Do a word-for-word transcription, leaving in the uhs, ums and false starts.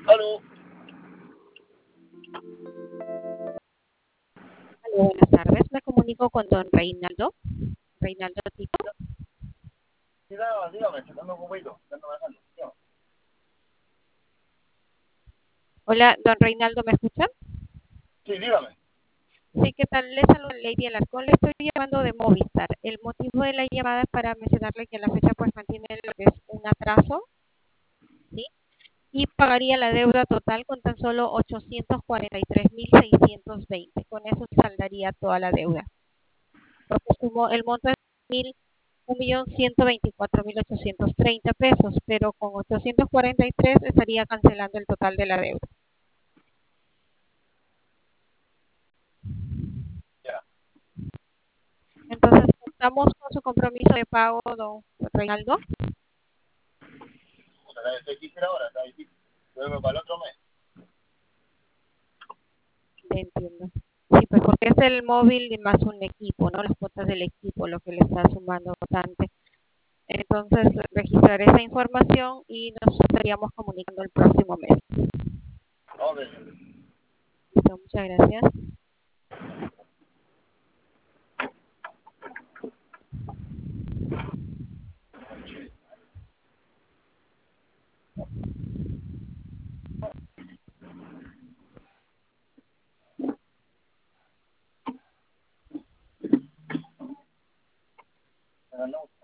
Aló. Aló, buenas tardes. Me comunico con don Reinaldo. Reinaldo Tito. Sí, nada, dígame, checando un poquito, checando bajando. Dígame. Hola, don Reinaldo, ¿me escucha? Sí, dígame. Sí, ¿qué tal? Le saluda Lady Alarcón. Le estoy llamando de Movistar. El motivo de la llamada es para mencionarle que a la fecha pues mantiene lo que es un atraso, ¿sí? Y pagaría la deuda total con tan solo ochocientos cuarenta y tres mil seiscientos veinte. Con eso saldaría toda la deuda. Porque sumó el monto es mil, un millón ciento veinticuatro mil ochocientos treinta pesos, pero con ochocientos cuarenta y tres estaría cancelando el total de la deuda. Ya. Entonces, estamos con su compromiso de pago, don Reinaldo. O sea, está difícil ahora, está difícil. Luego para el otro mes. Le entiendo. Sí, pues porque es el móvil y más un equipo, ¿no? Las cuotas del equipo, lo que le está sumando bastante. Entonces, registraré esa información y nos estaríamos comunicando el próximo mes. No, de... Listo, muchas gracias. No,